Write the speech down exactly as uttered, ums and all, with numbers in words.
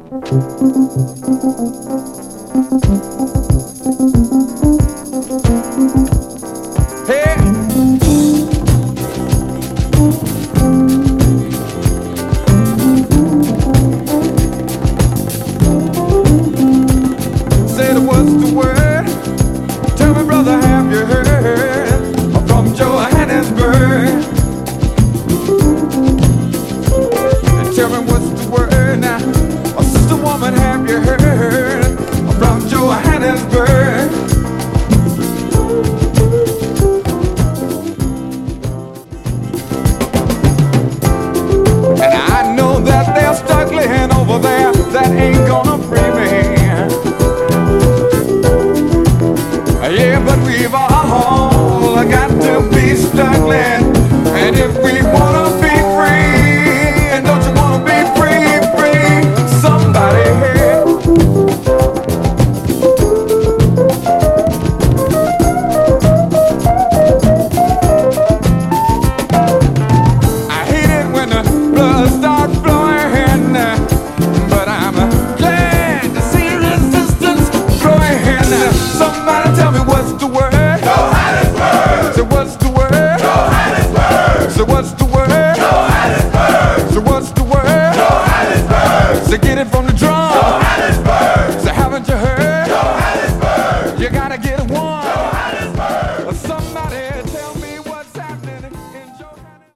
Hey, said what's the word? Tell me, brother, have you heard from Johannesburg? And tell me what's the word now? Oh, sister woman, have you heard from Johannesburg? And I know that they're struggling over there. That ain't gonna free me. Yeah, but we've all got to be struggling. And if we wanna be free, and don't you wanna be free, free, somebody here. I hate it when the blood starts flowing, but I'm glad to see resistance growing. Somebody tell me what's the word?